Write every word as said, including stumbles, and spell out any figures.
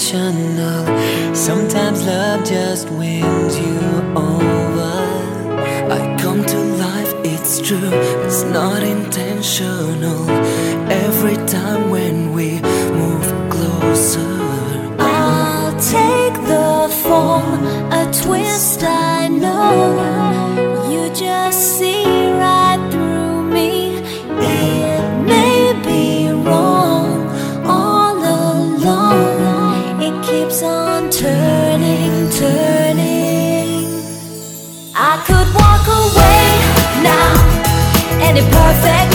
intentional. Sometimes love just wins you over. I come to life, it's true, it's not intentional. Every time when we move closer, I'll take the form, a twist I know. You just see right through me. It may be wrong all along. It keeps on turning, turning. I could walk away now, any perfect